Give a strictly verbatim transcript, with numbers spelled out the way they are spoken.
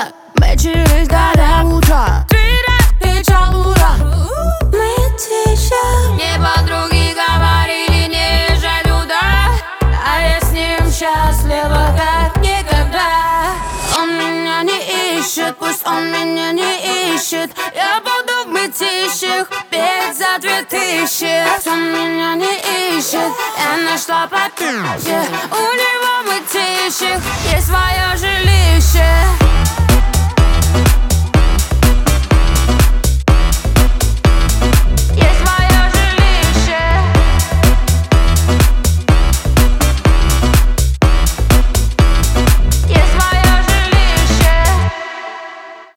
мчались до утра. Кричал ура. Мытища. Мне подруги говорили, не езжай туда, а я с ним счастлива как никогда. Он меня не ищет, пусть он меня не ищет. Я буду в мытищах петь за две тысячи. Он меня не ищет, я нашла попище. У него в мытищах есть свое жилище.